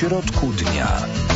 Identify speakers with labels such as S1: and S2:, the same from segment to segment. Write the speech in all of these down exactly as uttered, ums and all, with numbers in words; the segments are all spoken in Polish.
S1: środku dnia.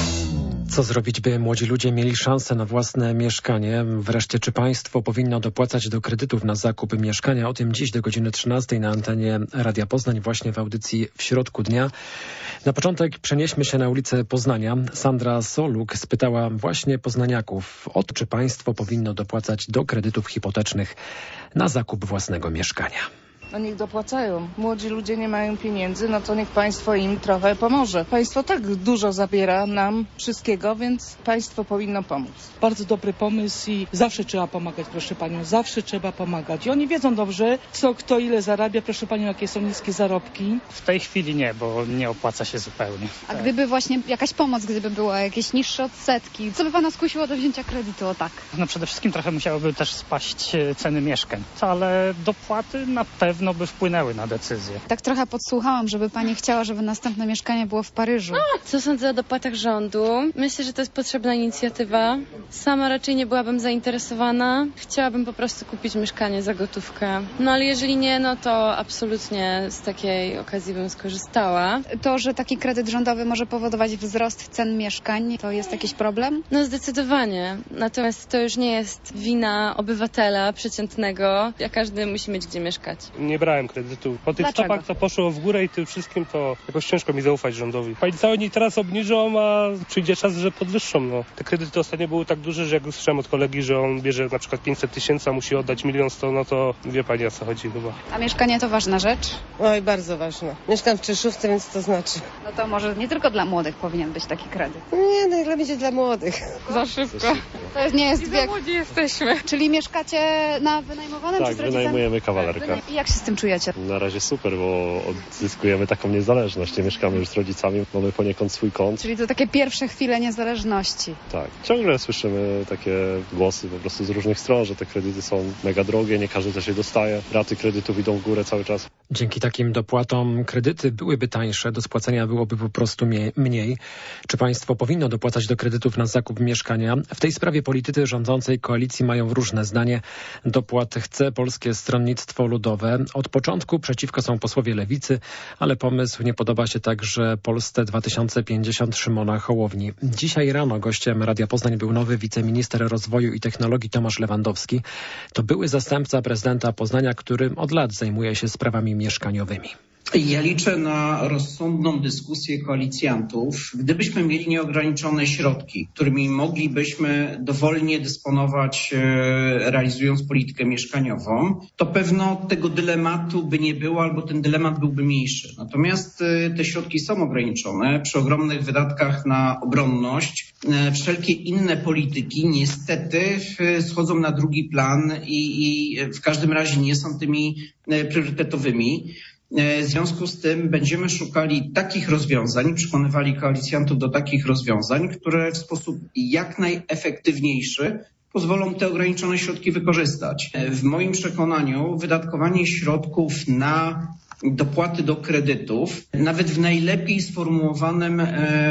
S2: Co zrobić, by młodzi ludzie mieli szansę na własne mieszkanie? Wreszcie, czy państwo powinno dopłacać do kredytów na zakup mieszkania? O tym dziś do godziny trzynastej na antenie Radia Poznań, właśnie w audycji W środku dnia. Na początek przenieśmy się na ulicę Poznania. Sandra Soluk spytała właśnie poznaniaków o to, czy państwo powinno dopłacać do kredytów hipotecznych na zakup własnego mieszkania.
S3: No niech dopłacają. Młodzi ludzie nie mają pieniędzy, no to niech państwo im trochę pomoże. Państwo tak dużo zabiera nam wszystkiego, więc państwo powinno pomóc.
S4: Bardzo dobry pomysł i zawsze trzeba pomagać, proszę panią, zawsze trzeba pomagać. I oni wiedzą dobrze, co kto ile zarabia, proszę panią, jakie są niskie zarobki.
S5: W tej chwili nie, bo nie opłaca się zupełnie.
S6: A tak. Gdyby właśnie jakaś pomoc, gdyby była, jakieś niższe odsetki, co by pana skusiło do wzięcia kredytu, o tak?
S5: No przede wszystkim trochę musiałyby też spaść ceny mieszkań, ale dopłaty na pewno no by wpłynęły na decyzję.
S6: Tak trochę podsłuchałam, żeby pani chciała, żeby następne mieszkanie było w Paryżu.
S7: Co sądzę o dopłatach rządu? Myślę, że to jest potrzebna inicjatywa. Sama raczej nie byłabym zainteresowana. Chciałabym po prostu kupić mieszkanie za gotówkę. No ale jeżeli nie, no to absolutnie z takiej okazji bym skorzystała.
S6: To, że taki kredyt rządowy może powodować wzrost cen mieszkań, to jest jakiś problem?
S7: No zdecydowanie. Natomiast to już nie jest wina obywatela przeciętnego. Ja każdy musi mieć gdzie mieszkać.
S8: Nie brałem kredytu. Po tych
S6: Dlaczego?
S8: stopach to poszło w górę i tym wszystkim to jakoś ciężko mi zaufać rządowi. Państwo oni teraz obniżą, a przyjdzie czas, że podwyższą. No. Te kredyty ostatnio były tak duże, że jak usłyszałem od kolegi, że on bierze na przykład pięćset tysięcy, a musi oddać milion sto, no to wie pani, o co chodzi chyba.
S6: A mieszkanie to ważna rzecz?
S9: Oj, bardzo ważna. Mieszkam w Czyszówce, więc to znaczy.
S6: No to może nie tylko dla młodych powinien być taki kredyt.
S9: Nie, najlepiej będzie dla młodych.
S6: Za szybko. To jest, nie jest
S7: I
S6: wiek.
S7: za młodzi jesteśmy.
S6: Czyli mieszkacie na wynajmowanym
S10: tak,
S6: czy z rodzicami?
S10: wynajmujemy kawalerkę.
S6: I jak się z tym czujecie?
S10: Na razie super, bo odzyskujemy taką niezależność. Nie mieszkamy już z rodzicami, mamy poniekąd swój kąt.
S6: Czyli to takie pierwsze chwile niezależności.
S10: Tak, ciągle słyszymy takie głosy po prostu z różnych stron, że te kredyty są mega drogie, nie każdy też je dostaje. Raty kredytów idą w górę cały czas.
S2: Dzięki takim dopłatom kredyty byłyby tańsze, do spłacenia byłoby po prostu mniej. Czy państwo powinno dopłacać do kredytów na zakup mieszkania? W tej sprawie politycy rządzącej koalicji mają różne zdanie. Dopłat chce Polskie Stronnictwo Ludowe. Od początku przeciwko są posłowie Lewicy, ale pomysł nie podoba się także Polsce dwa tysiące pięćdziesiąt Szymona Hołowni. Dzisiaj rano gościem Radia Poznań był nowy wiceminister rozwoju i technologii Tomasz Lewandowski. To były zastępca prezydenta Poznania, który od lat zajmuje się sprawami mieszkaniowymi.
S11: Ja liczę na rozsądną dyskusję koalicjantów. Gdybyśmy mieli nieograniczone środki, którymi moglibyśmy dowolnie dysponować, realizując politykę mieszkaniową, to pewno tego dylematu by nie było, albo ten dylemat byłby mniejszy. Natomiast te środki są ograniczone. Przy ogromnych wydatkach na obronność wszelkie inne polityki niestety schodzą na drugi plan i, i w każdym razie nie są tymi priorytetowymi. W związku z tym będziemy szukali takich rozwiązań, przekonywali koalicjantów do takich rozwiązań, które w sposób jak najefektywniejszy pozwolą te ograniczone środki wykorzystać. W moim przekonaniu wydatkowanie środków na dopłaty do kredytów, nawet w najlepiej sformułowanym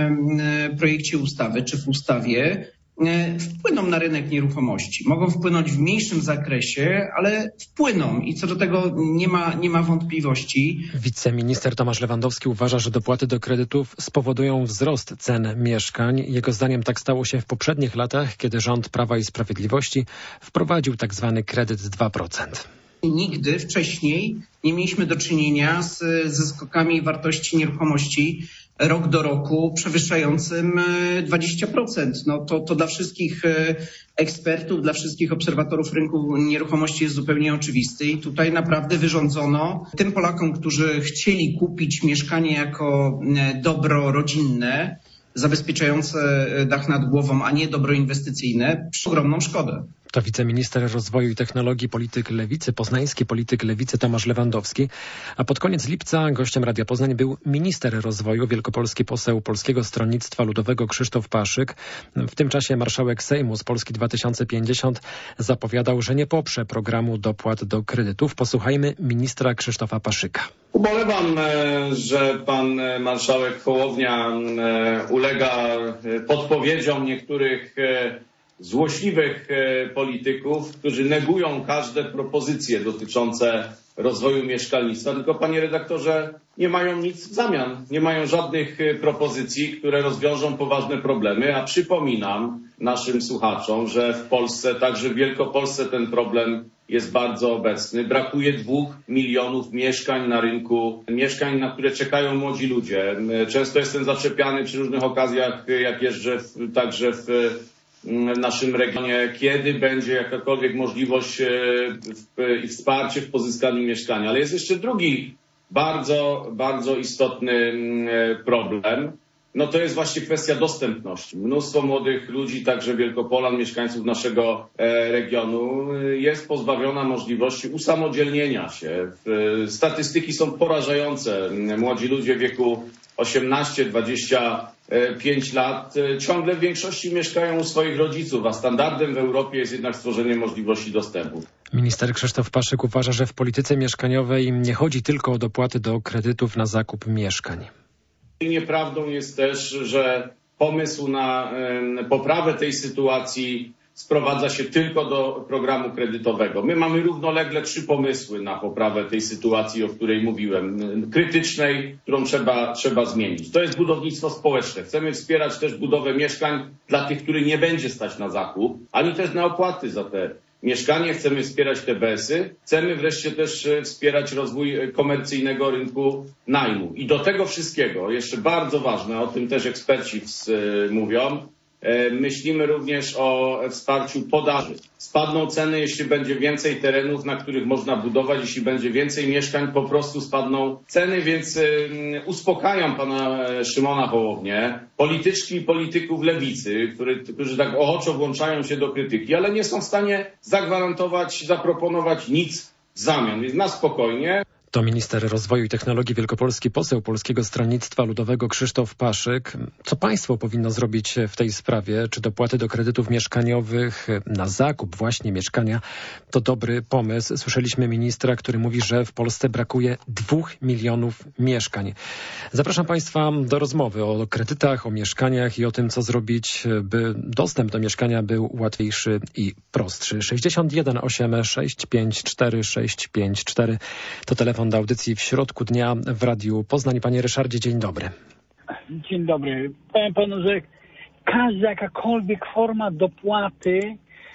S11: projekcie ustawy czy w ustawie, wpłyną na rynek nieruchomości. Mogą wpłynąć w mniejszym zakresie, ale wpłyną i co do tego nie ma, nie ma wątpliwości.
S2: Wiceminister Tomasz Lewandowski uważa, że dopłaty do kredytów spowodują wzrost cen mieszkań. Jego zdaniem tak stało się w poprzednich latach, kiedy rząd Prawa i Sprawiedliwości wprowadził tak zwany kredyt dwa procent.
S11: Nigdy wcześniej nie mieliśmy do czynienia z, ze skokami wartości nieruchomości rok do roku przewyższającym dwadzieścia procent. No to, to dla wszystkich ekspertów, dla wszystkich obserwatorów rynku nieruchomości jest zupełnie oczywisty i tutaj naprawdę wyrządzono tym Polakom, którzy chcieli kupić mieszkanie jako dobro rodzinne, zabezpieczające dach nad głową, a nie dobro inwestycyjne, ogromną szkodę.
S2: To wiceminister rozwoju i technologii polityk Lewicy, poznański polityk Lewicy Tomasz Lewandowski. A pod koniec lipca gościem Radia Poznań był minister rozwoju, wielkopolski poseł Polskiego Stronnictwa Ludowego Krzysztof Paszyk. W tym czasie marszałek Sejmu z Polski dwa tysiące pięćdziesiąt zapowiadał, że nie poprze programu dopłat do kredytów. Posłuchajmy ministra Krzysztofa Paszyka.
S12: Ubolewam, że pan marszałek Hołownia ulega podpowiedziom niektórych złośliwych polityków, którzy negują każde propozycje dotyczące rozwoju mieszkalnictwa, tylko panie redaktorze, nie mają nic w zamian, nie mają żadnych propozycji, które rozwiążą poważne problemy, a przypominam naszym słuchaczom, że w Polsce, także w Wielkopolsce ten problem jest bardzo obecny. Brakuje dwóch milionów mieszkań na rynku, mieszkań, na które czekają młodzi ludzie. Często jestem zaczepiany przy różnych okazjach, jak jeżdżę w, także w w naszym regionie, kiedy będzie jakakolwiek możliwość i wsparcie w pozyskaniu mieszkania. Ale jest jeszcze drugi bardzo, bardzo istotny problem. No to jest właśnie kwestia dostępności. Mnóstwo młodych ludzi, także Wielkopolan, mieszkańców naszego regionu jest pozbawiona możliwości usamodzielnienia się. Statystyki są porażające. Młodzi ludzie w wieku osiemnaście dwadzieścia pięć lat ciągle w większości mieszkają u swoich rodziców, a standardem w Europie jest jednak stworzenie możliwości dostępu.
S2: Minister Krzysztof Paszyk uważa, że w polityce mieszkaniowej nie chodzi tylko o dopłaty do kredytów na zakup mieszkań.
S12: I nieprawdą jest też, że pomysł na poprawę tej sytuacji sprowadza się tylko do programu kredytowego. My mamy równolegle trzy pomysły na poprawę tej sytuacji, o której mówiłem, krytycznej, którą trzeba, trzeba zmienić. To jest budownictwo społeczne. Chcemy wspierać też budowę mieszkań dla tych, których nie będzie stać na zakup, ani też na opłaty za te mieszkanie. Chcemy wspierać te B S y. Chcemy wreszcie też wspierać rozwój komercyjnego rynku najmu. I do tego wszystkiego, jeszcze bardzo ważne, o tym też eksperci mówią, myślimy również o wsparciu podaży. Spadną ceny, jeśli będzie więcej terenów, na których można budować, jeśli będzie więcej mieszkań, po prostu spadną ceny, więc uspokajam pana Szymona Hołownię, polityczki i polityków lewicy, który, którzy tak ochoczo włączają się do krytyki, ale nie są w stanie zagwarantować, zaproponować nic w zamian, więc na spokojnie.
S2: To minister rozwoju i technologii wielkopolski, poseł Polskiego Stronnictwa Ludowego Krzysztof Paszyk. Co państwo powinno zrobić w tej sprawie? Czy dopłaty do kredytów mieszkaniowych na zakup właśnie mieszkania to dobry pomysł? Słyszeliśmy ministra, który mówi, że w Polsce brakuje dwóch milionów mieszkań. Zapraszam państwa do rozmowy o kredytach, o mieszkaniach i o tym, co zrobić, by dostęp do mieszkania był łatwiejszy i prostszy. sześćdziesiąt jeden osiem sześć pięć cztery sześć pięć cztery to telefon do audycji w środku dnia w Radiu Poznań. Panie Ryszardzie, dzień dobry.
S1: Dzień dobry. Powiem panu, że każda jakakolwiek forma dopłaty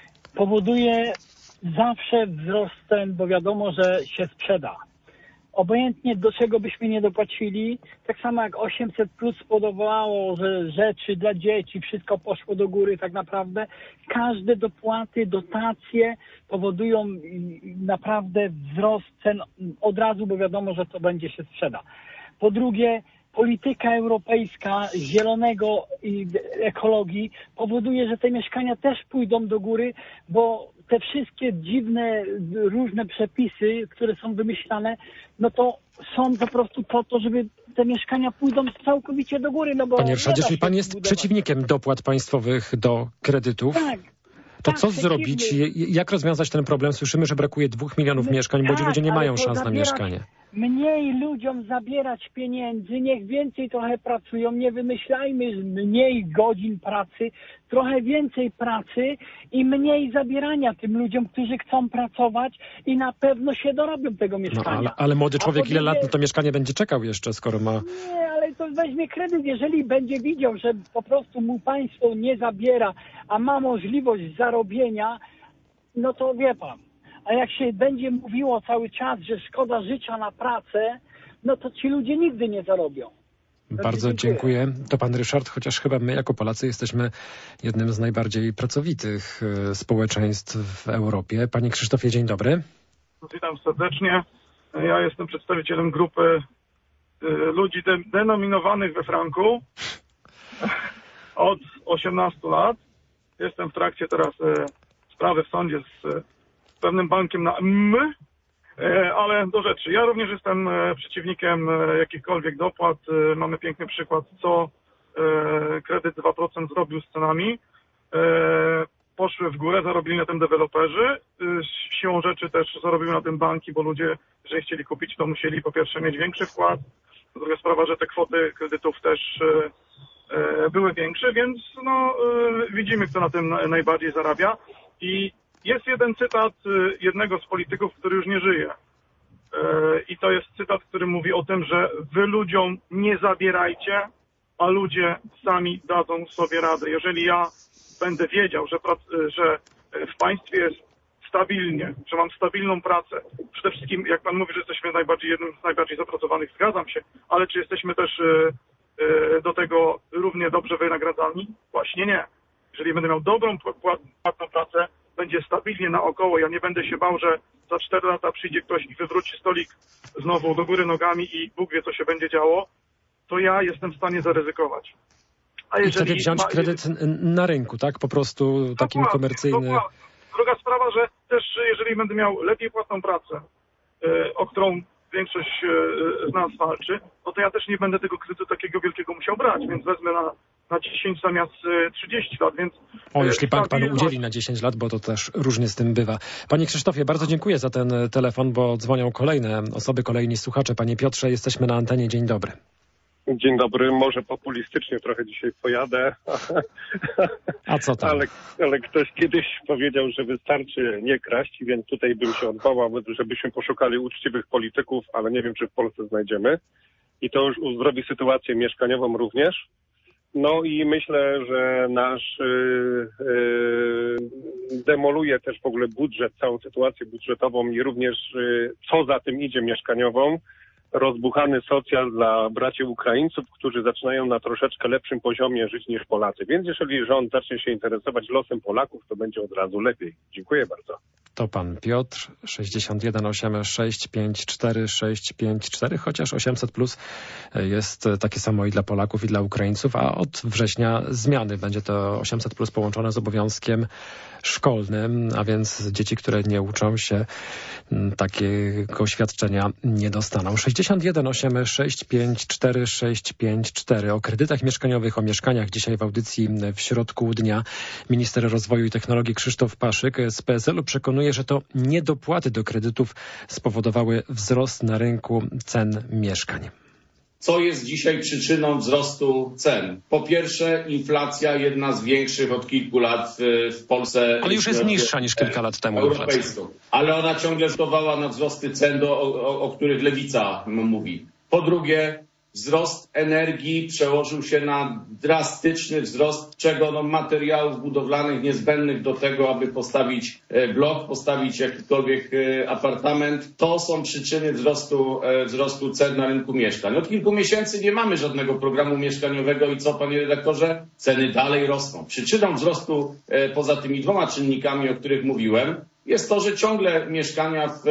S1: powoduje zawsze wzrost cen, bo wiadomo, że się sprzeda. Obojętnie do czego byśmy nie dopłacili, tak samo jak osiemset plus spowodowało, że rzeczy dla dzieci, wszystko poszło do góry tak naprawdę. Każde dopłaty, dotacje powodują naprawdę wzrost cen od razu, bo wiadomo, że to będzie się sprzeda. Po drugie, polityka europejska zielonego i ekologii powoduje, że te mieszkania też pójdą do góry, bo te wszystkie dziwne, różne przepisy, które są wymyślane, no to są po prostu po to, żeby te mieszkania pójdą całkowicie do góry. No bo
S2: Panie Ryszardzie, czyli pan jest budować. przeciwnikiem dopłat państwowych do kredytów?
S1: Tak.
S2: To
S1: tak,
S2: co zrobić? Jak rozwiązać ten problem? Słyszymy, że brakuje dwóch milionów My, mieszkań, młodzi tak, ludzie nie mają szans zabierać, na mieszkanie.
S1: Mniej ludziom zabierać pieniędzy, niech więcej trochę pracują, nie wymyślajmy mniej godzin pracy, trochę więcej pracy i mniej zabierania tym ludziom, którzy chcą pracować i na pewno się dorobią tego mieszkania.
S2: No, ale, ale młody człowiek ile lat na to mieszkanie będzie czekał jeszcze, skoro ma...
S1: Nie, ale to weźmie kredyt, jeżeli będzie widział, że po prostu mu państwo nie zabiera, a ma możliwość zarobienia, no to wie pan. A jak się będzie mówiło cały czas, że szkoda życia na pracę, no to ci ludzie nigdy nie zarobią.
S2: Bardzo dziękuję. To pan Ryszard, chociaż chyba my jako Polacy jesteśmy jednym z najbardziej pracowitych społeczeństw w Europie. Panie Krzysztofie, dzień dobry.
S13: Witam serdecznie. Ja jestem przedstawicielem grupy ludzi denominowanych we franku od osiemnastu lat. Jestem w trakcie teraz sprawy w sądzie z pewnym bankiem na M, ale do rzeczy. Ja również jestem przeciwnikiem jakichkolwiek dopłat. Mamy piękny przykład, co kredyt dwa procent zrobił z cenami. Poszły w górę, zarobili na tym deweloperzy. Siłą rzeczy też zarobiły na tym banki, bo ludzie, jeżeli chcieli kupić, to musieli po pierwsze mieć większy wkład. Druga sprawa, że te kwoty kredytów też były większe, więc no, widzimy, kto na tym najbardziej zarabia. I jest jeden cytat jednego z polityków, który już nie żyje. I to jest cytat, który mówi o tym, że wy ludziom nie zabierajcie, a ludzie sami dadzą sobie radę. Jeżeli ja będę wiedział, że, że w państwie jest stabilnie, że mam stabilną pracę, przede wszystkim, jak pan mówi, że jesteśmy najbardziej jednym z najbardziej zapracowanych, zgadzam się, ale czy jesteśmy też do tego równie dobrze wynagradzani? Właśnie nie. Jeżeli będę miał dobrą, płatną pracę, będzie stabilnie naokoło, ja nie będę się bał, że za cztery lata przyjdzie ktoś i wywróci stolik znowu do góry nogami i Bóg wie, co się będzie działo, to ja jestem w stanie zaryzykować. A
S2: I wtedy wziąć ma... kredyt na rynku, tak? Po prostu takim
S13: dokładnie,
S2: komercyjny...
S13: Dokładnie. Druga sprawa, że też jeżeli będę miał lepiej płatną pracę, yy, o którą większość yy, z nas walczy, no to ja też nie będę tego kredytu takiego wielkiego musiał brać, więc wezmę na, na dziesięć zamiast trzydzieści lat, więc...
S2: O, jeśli bank panu udzieli na dziesięć lat, bo to też różnie z tym bywa. Panie Krzysztofie, bardzo dziękuję za ten telefon, bo dzwonią kolejne osoby, kolejni słuchacze. Panie Piotrze, jesteśmy na antenie. Dzień dobry.
S14: Dzień dobry, może populistycznie trochę dzisiaj pojadę.
S2: A co tam?
S14: Ale, ale ktoś kiedyś powiedział, że wystarczy nie kraść, więc tutaj bym się odwołał, żebyśmy poszukali uczciwych polityków, ale nie wiem, czy w Polsce znajdziemy. I to już uzdrowi sytuację mieszkaniową również. No i myślę, że nasz yy, yy, demoluje też w ogóle budżet, całą sytuację budżetową i również yy, co za tym idzie mieszkaniową. Rozbuchany socjal dla braci Ukraińców, którzy zaczynają na troszeczkę lepszym poziomie żyć niż Polacy. Więc jeżeli rząd zacznie się interesować losem Polaków, to będzie od razu lepiej. Dziękuję bardzo.
S2: To pan Piotr, sześćdziesiąt jeden osiemdziesiąt sześć pięćdziesiąt cztery sześć pięć cztery, chociaż osiemset plus jest takie samo i dla Polaków, i dla Ukraińców, a od września zmiany. Będzie to osiemset plus połączone z obowiązkiem szkolnym, a więc dzieci, które nie uczą się, takiego świadczenia nie dostaną. sześćdziesiąt jeden osiemdziesiąt sześć pięćdziesiąt cztery sześć pięć cztery. O kredytach mieszkaniowych, o mieszkaniach dzisiaj w audycji w środku dnia. Minister Rozwoju i Technologii Krzysztof Paszyk z P S L-u przekonuje, że to niedopłaty do kredytów spowodowały wzrost na rynku cen mieszkań.
S12: Co jest dzisiaj przyczyną wzrostu cen? Po pierwsze, inflacja, jedna z większych od kilku lat w Polsce.
S2: Ale już jest niższa niż kilka lat temu.
S12: Europejską. Ale ona ciągle rzutowała na wzrosty cen, do, o, o których Lewica mówi. Po drugie, wzrost energii przełożył się na drastyczny wzrost czego no, materiałów budowlanych niezbędnych do tego, aby postawić blok, postawić jakikolwiek apartament. To są przyczyny wzrostu, wzrostu cen na rynku mieszkań. Od kilku miesięcy nie mamy żadnego programu mieszkaniowego i co, panie redaktorze? Ceny dalej rosną. Przyczyną wzrostu poza tymi dwoma czynnikami, o których mówiłem, jest to, że ciągle mieszkania w,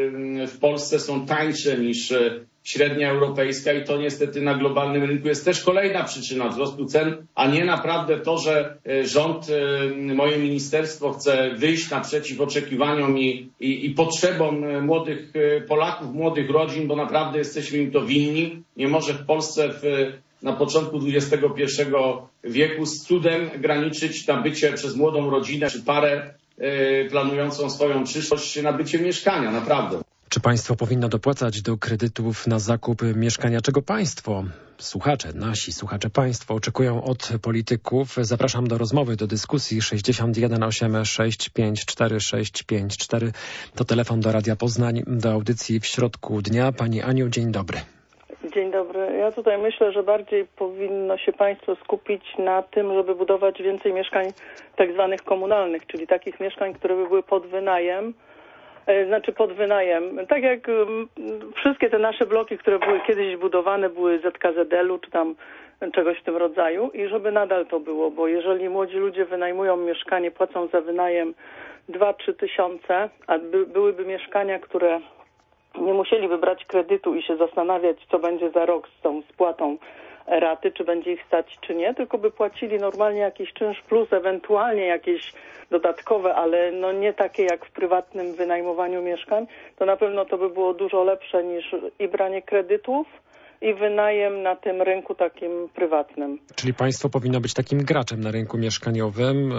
S12: w Polsce są tańsze niż średnia europejska i to niestety na globalnym rynku jest też kolejna przyczyna wzrostu cen, a nie naprawdę to, że rząd, moje ministerstwo chce wyjść naprzeciw oczekiwaniom i, i, i potrzebom młodych Polaków, młodych rodzin, bo naprawdę jesteśmy im to winni. Nie może w Polsce w, na początku dwudziestego pierwszego wieku z cudem graniczyć nabycie przez młodą rodzinę czy parę planującą swoją przyszłość nabycie mieszkania, naprawdę.
S2: Czy państwo powinno dopłacać do kredytów na zakup mieszkania? Czego państwo, słuchacze, nasi słuchacze, państwo oczekują od polityków? Zapraszam do rozmowy, do dyskusji. sześćdziesiąt jeden osiemdziesiąt sześć pięćdziesiąt cztery sześć pięć cztery to telefon do Radia Poznań, do audycji w środku dnia. Pani Aniu, dzień dobry.
S15: Dzień dobry. Ja tutaj myślę, że bardziej powinno się państwo skupić na tym, żeby budować więcej mieszkań tak zwanych komunalnych, czyli takich mieszkań, które by były pod wynajem, znaczy pod wynajem. Tak jak wszystkie te nasze bloki, które były kiedyś budowane, były z K Z L u czy tam czegoś w tym rodzaju i żeby nadal to było, bo jeżeli młodzi ludzie wynajmują mieszkanie, płacą za wynajem dwa trzy tysiące, a by, byłyby mieszkania, które nie musieliby brać kredytu i się zastanawiać, co będzie za rok z tą spłatą raty, czy będzie ich stać, czy nie, tylko by płacili normalnie jakiś czynsz plus, ewentualnie jakieś dodatkowe, ale no nie takie jak w prywatnym wynajmowaniu mieszkań, to na pewno to by było dużo lepsze niż i branie kredytów, i wynajem na tym rynku takim prywatnym.
S2: Czyli państwo powinno być takim graczem na rynku mieszkaniowym,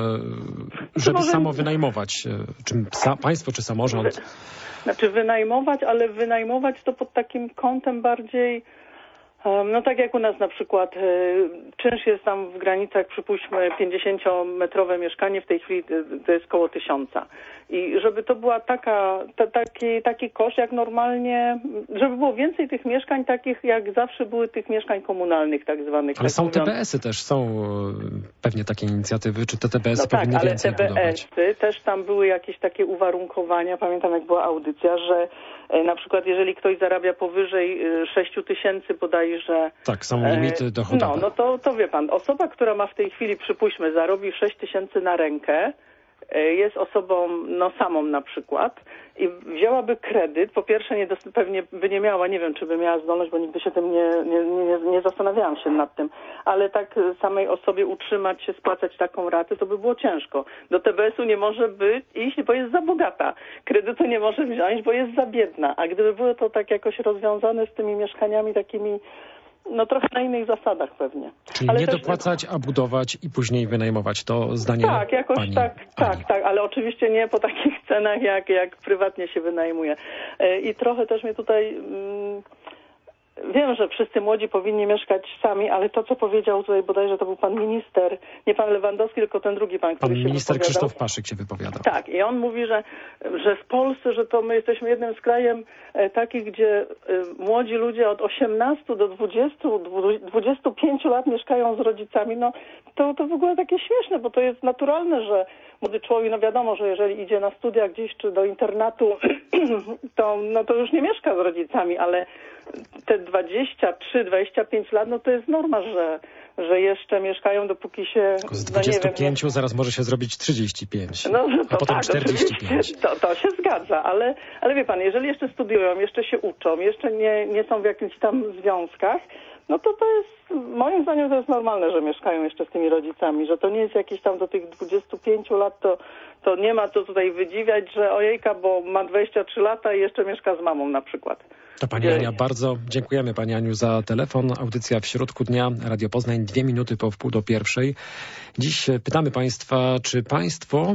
S2: żeby może... samo wynajmować. Czy państwo, czy samorząd?
S15: Znaczy wynajmować, ale wynajmować to pod takim kątem bardziej No tak jak u nas na przykład czynsz jest tam w granicach, przypuśćmy, pięćdziesięciometrowe mieszkanie, w tej chwili to jest koło tysiąca. I żeby to była taka, ta, taki, taki koszt jak normalnie, żeby było więcej tych mieszkań takich, jak zawsze były tych mieszkań komunalnych tak zwanych.
S2: Ale
S15: tak
S2: są
S15: mówiąc.
S2: T B S-y też, są pewnie takie inicjatywy, czy te T B S-y
S15: No
S2: powinny
S15: tak, ale
S2: więcej
S15: T B
S2: budować?
S15: S-y też tam były jakieś takie uwarunkowania, pamiętam jak była audycja, że e, na przykład jeżeli ktoś zarabia powyżej e, sześć tysięcy bodajże...
S2: Tak, są limity dochodowe.
S15: No, no to, to wie pan, osoba, która ma w tej chwili, przypuśćmy, zarobi sześć tysięcy na rękę, jest osobą no samą na przykład i wzięłaby kredyt, po pierwsze nie dost- pewnie by nie miała, nie wiem czy by miała zdolność, bo nigdy się tym nie, nie, nie, nie zastanawiałam się nad tym, ale tak samej osobie utrzymać się, spłacać taką ratę, to by było ciężko. Do T B S-u nie może być iść, bo jest za bogata. Kredytu nie może wziąć, bo jest za biedna. A gdyby było to tak jakoś rozwiązane z tymi mieszkaniami takimi, no trochę na innych zasadach pewnie.
S2: Czyli
S15: ale
S2: nie
S15: też...
S2: dopłacać, a budować i później wynajmować. To zdanie
S15: Tak, jakoś
S2: pani
S15: tak, tak,
S2: Ani.
S15: tak, ale oczywiście nie po takich cenach, jak, jak prywatnie się wynajmuje. I trochę też mnie tutaj... Mm, wiem, że wszyscy młodzi powinni mieszkać sami, ale to, co powiedział tutaj bodajże, to był pan minister, nie pan Lewandowski, tylko ten drugi pan, który
S2: Pan
S15: się
S2: minister
S15: wypowiadał.
S2: Krzysztof Paszyk się wypowiadał.
S15: Tak, i on mówi, że, że w Polsce, że to my jesteśmy jednym z krajem e, takich, gdzie e, młodzi ludzie od osiemnastu do dwudziestu, dwudziestu pięciu lat mieszkają z rodzicami. No to, to w ogóle takie śmieszne, bo to jest naturalne, że młody człowiek, no wiadomo, że jeżeli idzie na studia gdzieś czy do internatu, to, no to już nie mieszka z rodzicami, ale te dwadzieścia trzy, dwadzieścia pięć lat, no to jest norma, że, że jeszcze mieszkają, dopóki się...
S2: Tylko z
S15: no nie
S2: dwudziestu
S15: wiem,
S2: pięciu zaraz może się zrobić trzydzieści pięć,
S15: no, to
S2: a potem
S15: tak,
S2: czterdzieści pięć.
S15: oczywiście, To, to się zgadza, ale, ale wie pan, jeżeli jeszcze studiują, jeszcze się uczą, jeszcze nie, nie są w jakichś tam związkach, no to to jest, moim zdaniem to jest normalne, że mieszkają jeszcze z tymi rodzicami, że to nie jest jakieś tam do tych dwudziestu pięciu lat, to, to nie ma co tutaj wydziwiać, że ojejka, bo ma dwadzieścia trzy lata i jeszcze mieszka z mamą na przykład.
S2: To pani Ania, bardzo dziękujemy pani Aniu za telefon. Audycja w środku dnia, Radio Poznań, dwie minuty po wpół do pierwszej. Dziś pytamy państwa, czy państwo,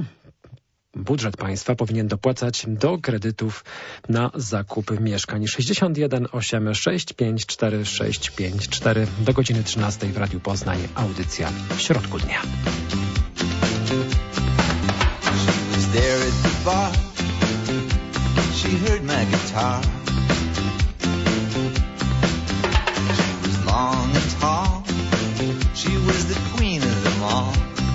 S2: budżet państwa powinien dopłacać do kredytów na zakup mieszkań. sześćdziesiąt jeden osiemdziesiąt sześć pięć cztery sześć pięć cztery do godziny trzynastej w Radiu Poznań. Audycja w środku dnia.
S16: There at the bar, she heard my guitar. She was long and tall, she was the queen of them all.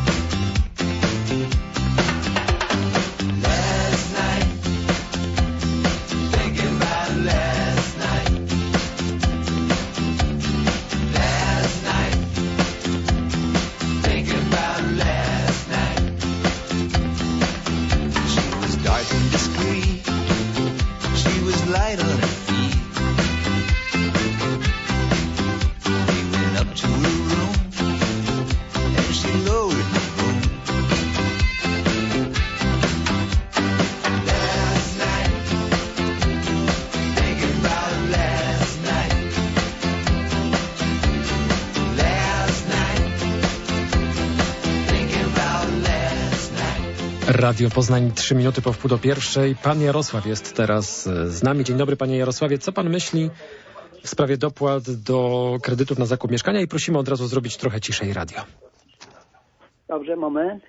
S16: Last night, thinking about last night. Last night, thinking about last night. Dark and discreet, she was light on her feet. We went up to her room, and she lowered the boom. Last night, thinking about last night. Last night, thinking about last night.
S2: Radio Poznań, trzy minuty po wpół do pierwszej. Pan Jarosław jest teraz z nami. Dzień dobry, panie Jarosławie. Co pan myśli w sprawie dopłat do kredytów na zakup mieszkania? I prosimy od razu zrobić trochę ciszej radio.
S17: Dobrze, moment.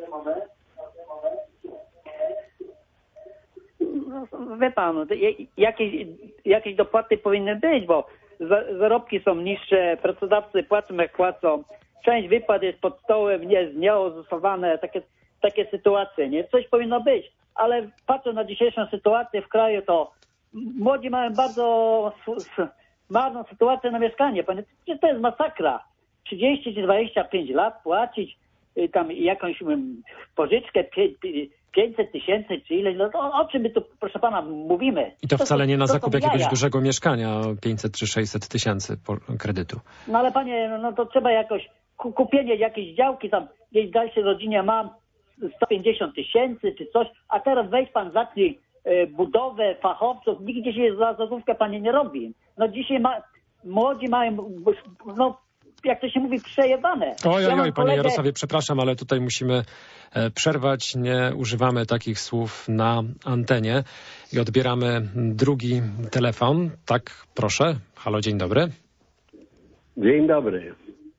S17: No, wie pan, jakieś, jakieś dopłaty powinny być, bo zarobki są niższe, pracodawcy płacą jak płacą. Część wypłat jest pod stołem, nie jest nieozusowane, takie takie sytuacje, nie? Coś powinno być, ale patrząc na dzisiejszą sytuację w kraju, to młodzi mają bardzo marną sytuację na mieszkanie. To jest masakra. trzydzieści czy dwadzieścia pięć lat płacić tam jakąś pożyczkę pięćset tysięcy czy ile, no to o czym my tu, proszę pana, mówimy?
S2: I to wcale nie na zakup jakiegoś
S17: jaja.
S2: dużego mieszkania, pięćset czy sześćset tysięcy kredytu.
S17: No ale panie, no to trzeba jakoś, kupienie jakiejś działki tam gdzieś w dalszej rodzinie mam, sto pięćdziesiąt tysięcy czy coś, a teraz weź pan zacznij y, budowę fachowców, nigdzie się za złotówkę panie nie robi. No dzisiaj ma, młodzi mają, no jak to się mówi, przejebane.
S2: Oj, oj,
S17: ja
S2: oj, panie
S17: kolegę...
S2: Jarosławie, przepraszam, ale tutaj musimy e, przerwać. Nie używamy takich słów na antenie i odbieramy drugi telefon. Tak, proszę. Halo, dzień dobry.
S18: Dzień dobry.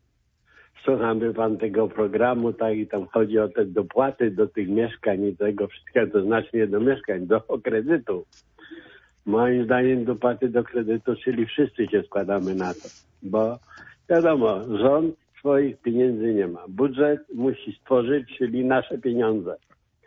S18: Słuchamy pan tego programu, tak, i tam chodzi o te dopłaty do tych mieszkań i tego wszystkiego, to znaczy nie do mieszkań, do kredytu. Moim zdaniem dopłaty do kredytu, czyli wszyscy się składamy na to, bo wiadomo, rząd swoich pieniędzy nie ma. Budżet musi stworzyć, czyli nasze pieniądze.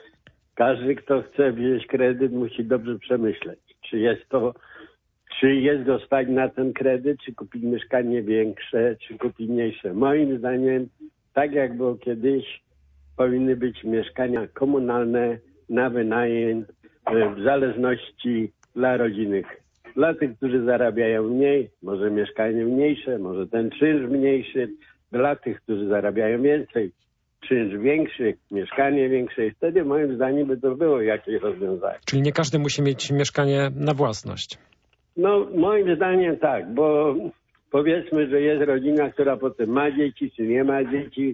S18: Każdy, kto chce wziąć kredyt, musi dobrze przemyśleć, czy jest to, czy jest go stać na ten kredyt, czy kupić mieszkanie większe, czy kupić mniejsze. Moim zdaniem, tak jak było kiedyś, powinny być mieszkania komunalne na wynajem w zależności dla rodziny. Dla tych, którzy zarabiają mniej, może mieszkanie mniejsze, może ten czynsz mniejszy. Dla tych, którzy zarabiają więcej, czynsz większy, mieszkanie większe. I wtedy moim zdaniem by to było jakieś rozwiązanie.
S2: Czyli nie każdy musi mieć mieszkanie na własność.
S18: No moim zdaniem tak, bo powiedzmy, że jest rodzina, która potem ma dzieci, czy nie ma dzieci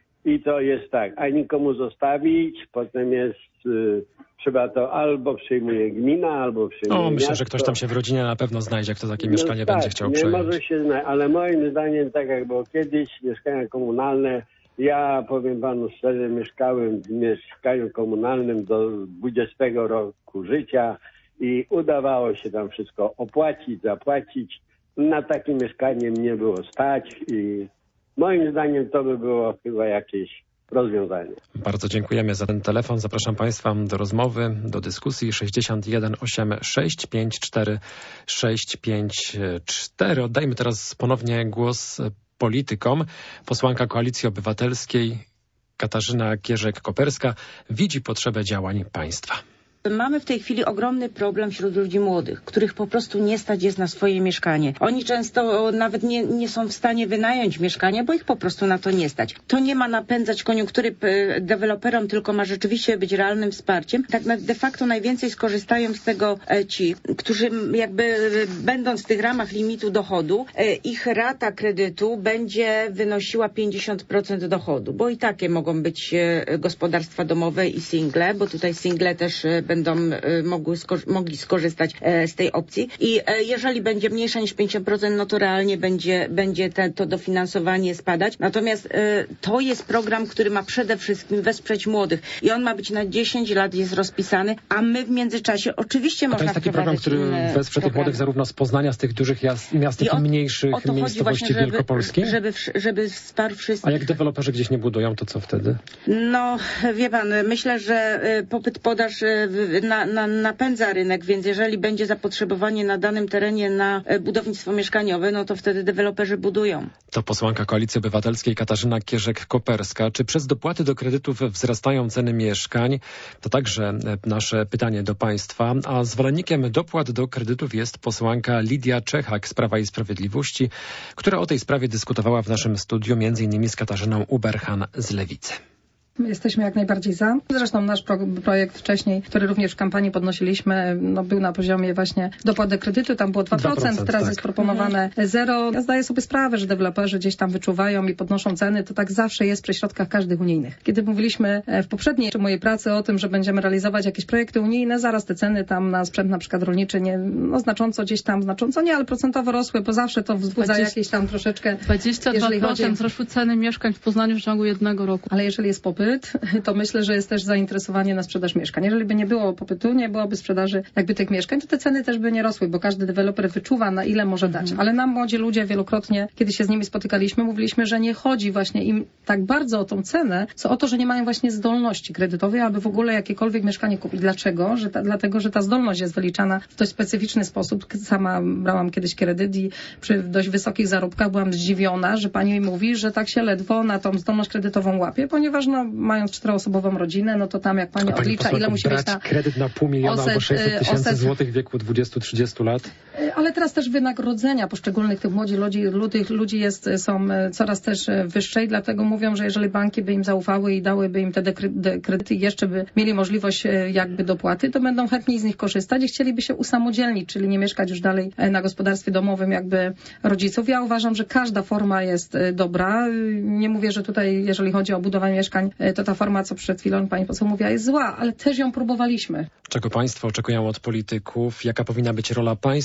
S18: i to jest tak, a nikomu zostawić, potem jest, y, trzeba to albo przyjmuje gmina, albo przyjmuje
S2: No, myślę,
S18: miasto.
S2: że ktoś tam się w rodzinie na pewno znajdzie, kto takie
S18: No
S2: mieszkanie
S18: tak,
S2: będzie chciał
S18: nie
S2: przejąć.
S18: może się znaleźć, ale moim zdaniem, tak jak było kiedyś, mieszkania komunalne, ja powiem panu szczerze, mieszkałem w mieszkaniu komunalnym do dwudziestego roku życia i udawało się tam wszystko opłacić, zapłacić. Na takie mieszkanie mnie było stać i moim zdaniem to by było chyba jakieś rozwiązanie.
S2: Bardzo dziękujemy za ten telefon. Zapraszam Państwa do rozmowy, do dyskusji sześćdziesiąt jeden osiemdziesiąt sześć pięćdziesiąt cztery sześć pięć cztery. Oddajmy teraz ponownie głos politykom. Posłanka Koalicji Obywatelskiej Katarzyna Kierzek-Koperska widzi potrzebę działań państwa.
S19: Mamy w tej chwili ogromny problem wśród ludzi młodych, których po prostu nie stać jest na swoje mieszkanie. Oni często nawet nie, nie są w stanie wynająć mieszkania, bo ich po prostu na to nie stać. To nie ma napędzać koniunktury deweloperom, tylko ma rzeczywiście być realnym wsparciem. Tak de facto najwięcej skorzystają z tego ci, którzy jakby będąc w tych ramach limitu dochodu, ich rata kredytu będzie wynosiła pięćdziesiąt procent dochodu, bo i takie mogą być gospodarstwa domowe i single, bo tutaj single też będą mogły sko- mogli skorzystać z tej opcji. I jeżeli będzie mniejsza niż pięćdziesiąt procent, no to realnie będzie, będzie te, to dofinansowanie spadać. Natomiast to jest program, który ma przede wszystkim wesprzeć młodych. I on ma być na dziesięć lat, jest rozpisany, a my w międzyczasie oczywiście
S2: a
S19: można
S2: to jest taki program, który wesprze tych młodych zarówno z Poznania, z tych dużych miast, miast jak i mniejszych
S19: o to
S2: miejscowości
S19: właśnie, żeby,
S2: Wielkopolski.
S19: Żeby, żeby wsparł wszystkich.
S2: A jak deweloperzy gdzieś nie budują, to co wtedy?
S19: No, wie pan, myślę, że popyt podaż Na, na, napędza rynek, więc jeżeli będzie zapotrzebowanie na danym terenie na budownictwo mieszkaniowe, no to wtedy deweloperzy budują.
S2: To posłanka Koalicji Obywatelskiej Katarzyna Kierzek-Koperska. Czy przez dopłaty do kredytów wzrastają ceny mieszkań? To także nasze pytanie do państwa. A zwolennikiem dopłat do kredytów jest posłanka Lidia Czechak z Prawa i Sprawiedliwości, która o tej sprawie dyskutowała w naszym studiu między innymi z Katarzyną Uberhan z Lewicy.
S20: My jesteśmy jak najbardziej za. Zresztą nasz pro, projekt wcześniej, który również w kampanii podnosiliśmy, no, był na poziomie właśnie dopłaty kredytu, tam było dwa procent, dwa procent teraz tak. Jest proponowane mhm. zero. Ja zdaję sobie sprawę, że deweloperzy gdzieś tam wyczuwają i podnoszą ceny, to tak zawsze jest przy środkach każdych unijnych. Kiedy mówiliśmy w poprzedniej mojej pracy o tym, że będziemy realizować jakieś projekty unijne, zaraz te ceny tam na sprzęt na przykład rolniczy nie, no znacząco gdzieś tam, znacząco nie, ale procentowo rosły, bo zawsze to wzbudza dwadzieścia jakieś tam troszeczkę...
S21: dwadzieścia dwa procent wzrosły ceny mieszkań w Poznaniu w ciągu jednego roku.
S20: Ale jeżeli jest popyt, to myślę, że jest też zainteresowanie na sprzedaż mieszkań. Jeżeli by nie było popytu, nie byłoby sprzedaży jakby tych mieszkań, to te ceny też by nie rosły, bo każdy deweloper wyczuwa, na ile może dać. Ale nam młodzi ludzie wielokrotnie, kiedy się z nimi spotykaliśmy, mówiliśmy, że nie chodzi właśnie im tak bardzo o tą cenę, co o to, że nie mają właśnie zdolności kredytowej, aby w ogóle jakiekolwiek mieszkanie kupić. Dlaczego? Że ta, dlatego, że ta zdolność jest wyliczana w dość specyficzny sposób. Sama brałam kiedyś kredyt i przy dość wysokich zarobkach byłam zdziwiona, że pani mi mówi, że tak się ledwo na tą zdolność kredytową łapie, ponieważ no, mając czteroosobową rodzinę, no to tam jak pani, pani odlicza, ile musi być na...
S2: kredyt na pół miliona albo sześćset tysięcy złotych w wieku dwudziestu trzydziestu lat.
S20: Ale teraz też wynagrodzenia poszczególnych tych młodych ludzi, ludzi, ludzi jest, są coraz też wyższe i dlatego mówią, że jeżeli banki by im zaufały i dałyby im te kredyty i jeszcze by mieli możliwość jakby dopłaty, to będą chętniej z nich korzystać i chcieliby się usamodzielnić, czyli nie mieszkać już dalej na gospodarstwie domowym jakby rodziców. Ja uważam, że każda forma jest dobra. Nie mówię, że tutaj, jeżeli chodzi o budowanie mieszkań, to ta forma, co przed chwilą pani poseł mówiła, jest zła, ale też ją próbowaliśmy.
S2: Czego państwo oczekują od polityków? Jaka powinna być rola państwa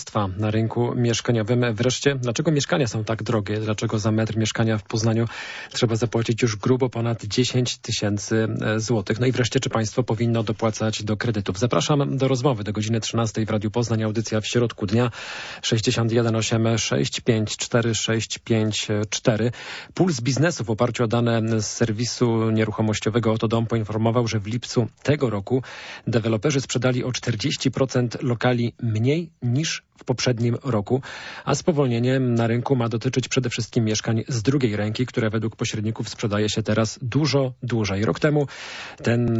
S2: na rynku mieszkaniowym. Wreszcie, dlaczego mieszkania są tak drogie? Dlaczego za metr mieszkania w Poznaniu trzeba zapłacić już grubo ponad dziesięć tysięcy złotych? No i wreszcie, czy państwo powinno dopłacać do kredytów? Zapraszam do rozmowy do godziny trzynastej w Radiu Poznań. Audycja w środku dnia sześćdziesiąt jeden osiem sześć pięć cztery sześć pięć cztery. Puls Biznesu w oparciu o dane z serwisu nieruchomościowego Oto Dom poinformował, że w lipcu tego roku deweloperzy sprzedali o czterdzieści procent lokali mniej niż w poprzednim roku, a spowolnienie na rynku ma dotyczyć przede wszystkim mieszkań z drugiej ręki, które według pośredników sprzedaje się teraz dużo dłużej. Rok temu ten,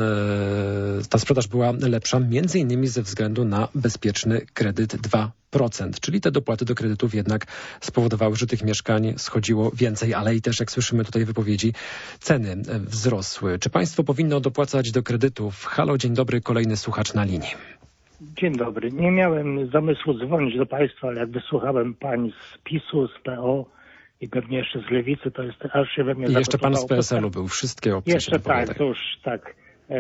S2: ta sprzedaż była lepsza, między innymi ze względu na bezpieczny kredyt dwa procent, czyli te dopłaty do kredytów jednak spowodowały, że tych mieszkań schodziło więcej, ale i też, jak słyszymy tutaj wypowiedzi, ceny wzrosły. Czy państwo powinno dopłacać do kredytów? Halo, dzień dobry, kolejny słuchacz na linii.
S3: Dzień dobry. Nie miałem zamysłu dzwonić do państwa, ale jak wysłuchałem pań z PiSu, z P O i pewnie jeszcze z Lewicy, to jest aż się we mnie
S2: I jeszcze pan z
S3: zagotowało.
S2: P S L u był, wszystkie opcje
S3: Jeszcze
S2: się
S3: tak, to już tak.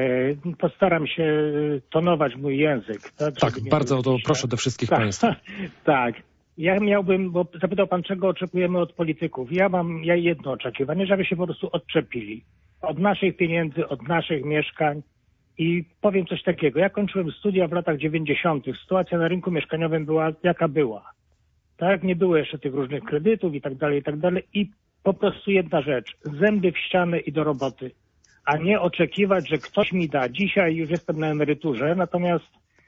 S3: E, postaram się tonować mój język. Tak,
S2: tak bardzo to proszę do wszystkich
S3: tak,
S2: państwa.
S3: Tak. Ja miałbym, bo zapytał pan, czego oczekujemy od polityków. Ja mam ja jedno oczekiwanie, żeby się po prostu odczepili od naszych pieniędzy, od naszych mieszkań. I powiem coś takiego. Ja kończyłem studia w latach dziewięćdziesiątych. Sytuacja na rynku mieszkaniowym była jaka była. Tak, nie było jeszcze tych różnych kredytów i tak dalej, i tak dalej. I po prostu jedna rzecz. Zęby w ścianę i do roboty. A nie oczekiwać, że ktoś mi da. Dzisiaj już jestem na emeryturze, natomiast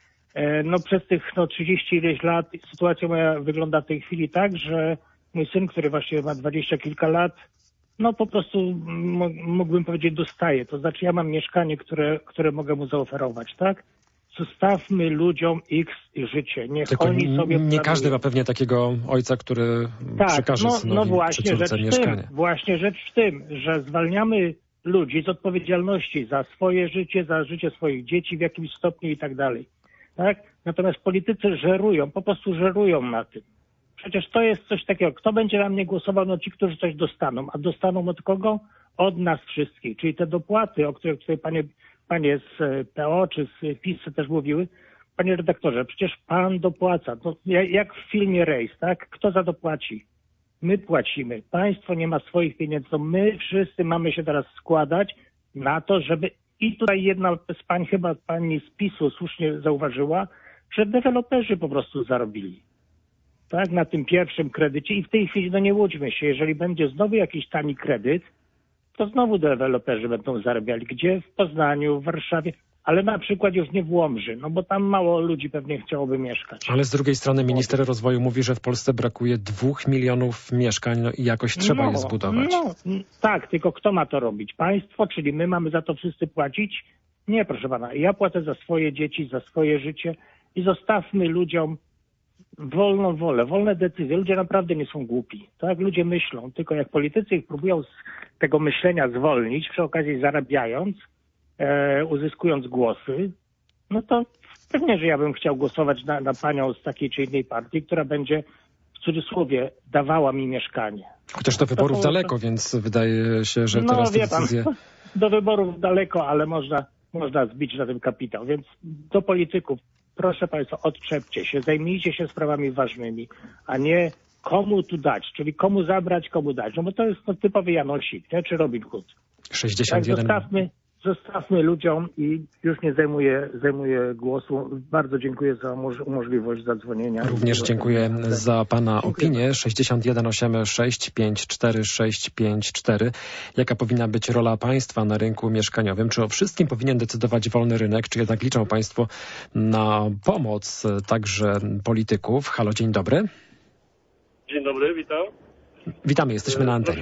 S3: e, no przez tych no, trzydzieści ileś lat sytuacja moja wygląda w tej chwili tak, że mój syn, który właśnie ma dwadzieścia kilka lat, no po prostu mógłbym powiedzieć dostaję. To znaczy ja mam mieszkanie, które, które mogę mu zaoferować, tak? Zostawmy ludziom X i życie. Niech
S2: Tylko
S3: oni sobie...
S2: nie każdy ma pewnie takiego ojca, który
S3: tak,
S2: przekaże
S3: no,
S2: synowi
S3: no właśnie
S2: czy
S3: rzecz
S2: córce
S3: w
S2: mieszkanie.
S3: tym, właśnie rzecz w tym, że zwalniamy ludzi z odpowiedzialności za swoje życie, za życie swoich dzieci w jakimś stopniu i tak dalej. Tak? Natomiast politycy żerują, po prostu żerują na tym. Przecież to jest coś takiego, kto będzie na mnie głosował, no ci, którzy coś dostaną. A dostaną od kogo? Od nas wszystkich. Czyli te dopłaty, o których tutaj panie, panie z P O czy z PiS też mówiły. Panie redaktorze, przecież pan dopłaca. To jak w filmie Rejs, tak? Kto za to płaci? My płacimy. Państwo nie ma swoich pieniędzy. To my wszyscy mamy się teraz składać na to, żeby... I tutaj jedna z pań, chyba pani z PiSu słusznie zauważyła, że deweloperzy po prostu zarobili. Tak, na tym pierwszym kredycie i w tej chwili, no nie łudźmy się, jeżeli będzie znowu jakiś tani kredyt, to znowu deweloperzy będą zarabiali. Gdzie? W Poznaniu, w Warszawie, ale na przykład już nie w Łomży, no bo tam mało ludzi pewnie chciałoby mieszkać.
S2: Ale z drugiej strony minister rozwoju mówi, że w Polsce brakuje dwóch milionów mieszkań, no i jakoś trzeba
S3: no,
S2: je zbudować.
S3: No, tak, tylko kto ma to robić? Państwo, czyli my mamy za to wszyscy płacić? Nie, proszę pana, ja płacę za swoje dzieci, za swoje życie i zostawmy ludziom wolną wolę, wolne decyzje. Ludzie naprawdę nie są głupi. Tak? Ludzie myślą, tylko jak politycy ich próbują z tego myślenia zwolnić, przy okazji zarabiając, e, uzyskując głosy, no to pewnie, że ja bym chciał głosować na, na panią z takiej czy innej partii, która będzie w cudzysłowie dawała mi mieszkanie.
S2: Chociaż do wyborów to, daleko, więc wydaje się, że
S3: no,
S2: teraz te
S3: wie pan,
S2: decyzje...
S3: do wyborów daleko, ale można, można zbić na tym kapitał. Więc do polityków, proszę państwa, odczepcie się, zajmijcie się sprawami ważnymi, a nie komu tu dać, czyli komu zabrać, komu dać. No bo to jest no, typowy Janosik, nie? Czy Robin Hood.
S2: sześćdziesiąt jeden
S3: Tak, zostawmy, zostawmy ludziom i już nie zajmuję, zajmuję głosu. Bardzo dziękuję za moż- możliwość zadzwonienia.
S2: Również dziękuję za pana opinię. sześćdziesiąt jeden osiem sześć pięć cztery sześć pięć cztery. Jaka powinna być rola państwa na rynku mieszkaniowym? Czy o wszystkim powinien decydować wolny rynek? Czy jednak liczą państwo na pomoc także polityków? Halo, dzień dobry.
S22: Dzień dobry, witam.
S2: Witamy, jesteśmy na antenie.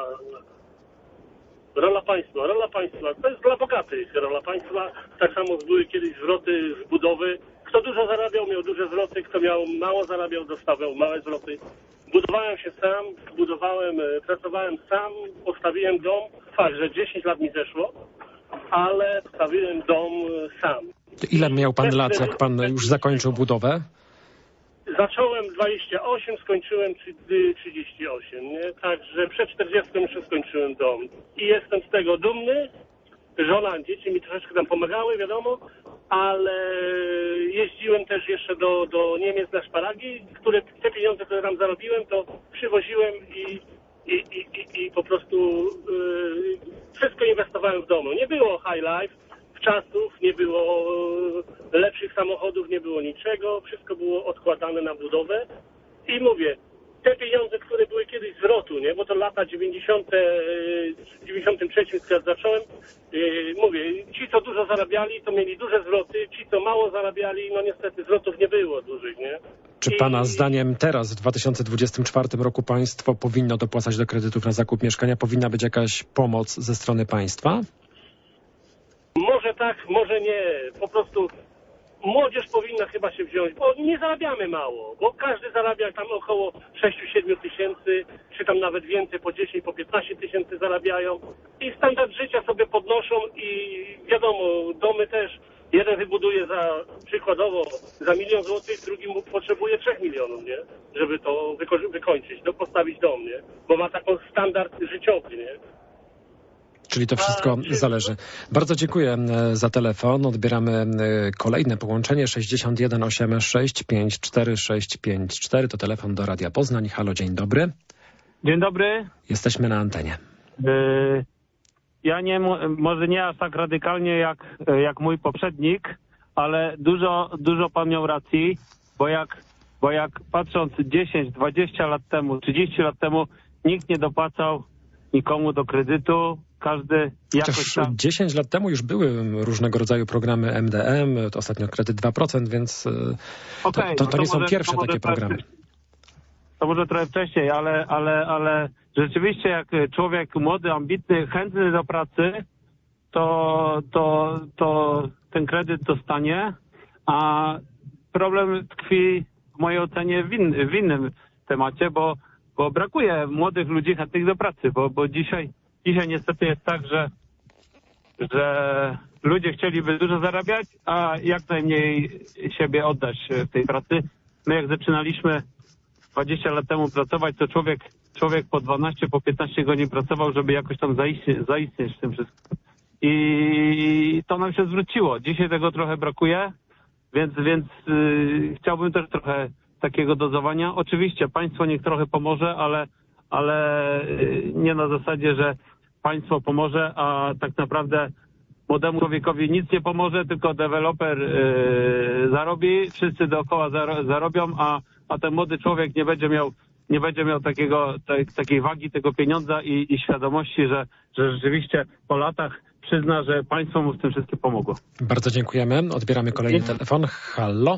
S22: Rola państwa, rola państwa, to jest dla bogatych rola państwa. Tak samo były kiedyś zwroty z budowy. Kto dużo zarabiał, miał duże zwroty, kto miał mało zarabiał, dostawał małe zwroty. Budowałem się sam, budowałem, pracowałem sam, postawiłem dom. Fakt, że dziesięć lat mi zeszło, ale postawiłem dom sam.
S2: Ile miał pan lat, jak pan już zakończył budowę?
S22: Zacząłem dwadzieścia osiem, skończyłem trzydzieści osiem, nie? Także przed czterdziestką już skończyłem dom. I jestem z tego dumny. Żona, dzieci mi troszeczkę tam pomagały, wiadomo, ale jeździłem też jeszcze do, do Niemiec na szparagi, które te pieniądze, które tam zarobiłem, to przywoziłem i, i, i, i, i po prostu yy, wszystko inwestowałem w domu. Nie było high life czasów, nie było lepszych samochodów, nie było niczego, wszystko było odkładane na budowę i mówię, te pieniądze, które były kiedyś zwrotu, nie, bo to lata dziewięćdziesiąte, w dziewięćdziesiątym trzecim jak zacząłem, yy, mówię, ci co dużo zarabiali, to mieli duże zwroty, ci co mało zarabiali, no niestety zwrotów nie było dużych, nie.
S2: Czy
S22: I...
S2: pana zdaniem teraz w dwa tysiące dwudziestym czwartym roku państwo powinno dopłacać do kredytów na zakup mieszkania? Powinna być jakaś pomoc ze strony państwa?
S22: Może tak, może nie. Po prostu młodzież powinna chyba się wziąć, bo nie zarabiamy mało, bo każdy zarabia tam około sześć siedem tysięcy, czy tam nawet więcej, po dziesięć, po piętnaście tysięcy zarabiają i standard życia sobie podnoszą i wiadomo, domy też, jeden wybuduje za, przykładowo, za milion złotych, drugi mu potrzebuje trzech milionów, nie? Żeby to wyko- wykończyć, do, postawić dom, nie? Bo ma taką standard życiowy, nie?
S2: Czyli to wszystko zależy. Bardzo dziękuję za telefon. Odbieramy kolejne połączenie sześćdziesiąt jeden osiemdziesiąt sześć pięć cztery sześć pięć cztery. To telefon do Radia Poznań. Halo, dzień dobry.
S4: Dzień dobry.
S2: Jesteśmy na antenie.
S4: Yy, ja nie, może nie aż tak radykalnie jak, jak mój poprzednik, ale dużo, dużo pan miał racji, bo jak, bo jak patrząc dziesięć, dwadzieścia lat temu, trzydzieści lat temu, nikt nie dopłacał nikomu do kredytu. Każdy jakoś tam...
S2: dziesięć lat temu już były różnego rodzaju programy M D M, to ostatnio kredyt dwa procent, więc
S4: okay,
S2: to, to,
S4: no
S2: to nie
S4: może,
S2: są pierwsze
S4: to
S2: takie programy.
S4: Trochę, to może trochę wcześniej, ale, ale, ale rzeczywiście jak człowiek młody, ambitny, chętny do pracy, to, to, to ten kredyt dostanie, a problem tkwi w mojej ocenie w, in, w innym temacie, bo, bo brakuje młodych ludzi chętnych do pracy, bo, bo dzisiaj Dzisiaj niestety jest tak, że, że ludzie chcieliby dużo zarabiać, a jak najmniej siebie oddać w tej pracy. My jak zaczynaliśmy dwadzieścia lat temu pracować, to człowiek, człowiek po dwanaście, po piętnaście godzin pracował, żeby jakoś tam zaistnieć, zaistnieć w tym wszystkim. I to nam się zwróciło. Dzisiaj tego trochę brakuje, więc, więc yy, chciałbym też trochę takiego dozowania. Oczywiście państwo niech trochę pomoże, ale, ale yy, nie na zasadzie, że państwo pomoże, a tak naprawdę młodemu człowiekowi nic nie pomoże, tylko deweloper yy, zarobi, wszyscy dookoła zaro, zarobią, a, a ten młody człowiek nie będzie miał, nie będzie miał takiego, te, takiej wagi tego pieniądza i, i świadomości, że, że rzeczywiście po latach przyzna, że państwo mu w tym wszystkim pomogło.
S2: Bardzo dziękujemy. Odbieramy kolejny telefon. Halo?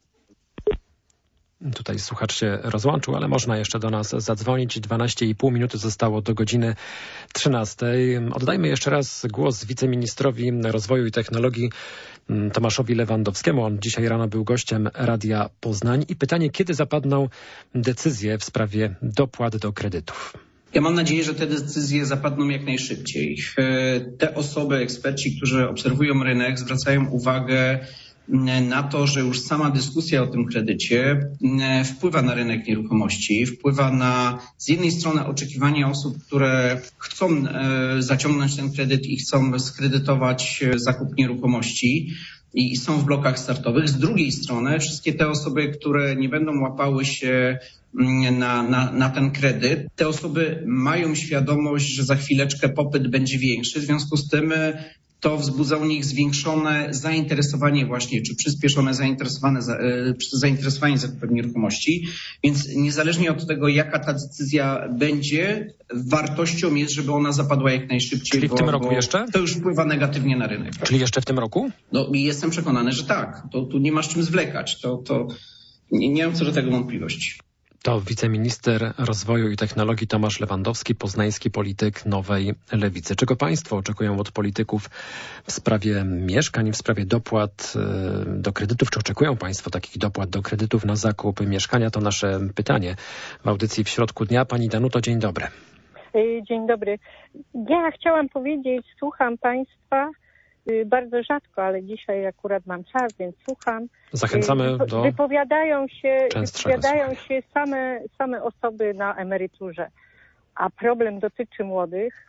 S2: Tutaj słuchacz się rozłączył, ale można jeszcze do nas zadzwonić. dwanaście i pół minuty zostało do godziny trzynastej. Oddajmy jeszcze raz głos wiceministrowi rozwoju i technologii Tomaszowi Lewandowskiemu. On dzisiaj rano był gościem Radia Poznań. I pytanie, kiedy zapadną decyzje w sprawie dopłat do kredytów?
S11: Ja mam nadzieję, że te decyzje zapadną jak najszybciej. Te osoby, eksperci, którzy obserwują rynek, zwracają uwagę na to, że już sama dyskusja o tym kredycie wpływa na rynek nieruchomości, wpływa na z jednej strony oczekiwania osób, które chcą zaciągnąć ten kredyt i chcą skredytować zakup nieruchomości i są w blokach startowych. Z drugiej strony wszystkie te osoby, które nie będą łapały się na, na, na ten kredyt, te osoby mają świadomość, że za chwileczkę popyt będzie większy, w związku z tym to wzbudza u nich zwiększone zainteresowanie właśnie, czy przyspieszone zainteresowane, zainteresowanie zakupem nieruchomości. Więc niezależnie od tego, jaka ta decyzja będzie, wartością jest, żeby ona zapadła jak najszybciej.
S2: Czyli w
S11: bo,
S2: tym roku jeszcze?
S11: To już wpływa negatywnie na rynek.
S2: Czyli jeszcze w tym roku?
S11: No i jestem przekonany, że tak. To, tu nie masz czym zwlekać. To, to nie, nie mam co do tego wątpliwości.
S2: To wiceminister rozwoju i technologii Tomasz Lewandowski, poznański polityk Nowej Lewicy. Czego państwo oczekują od polityków w sprawie mieszkań, w sprawie dopłat do kredytów? Czy oczekują państwo takich dopłat do kredytów na zakup mieszkania? To nasze pytanie w audycji w środku dnia. Pani Danuto, dzień dobry.
S5: Dzień dobry. Ja chciałam powiedzieć, słucham państwa bardzo rzadko, ale dzisiaj akurat mam czas, więc słucham.
S2: Zachęcamy do
S5: Wypowiadają się, wypowiadają
S2: słuchania.
S5: się same, same osoby na emeryturze, a problem dotyczy młodych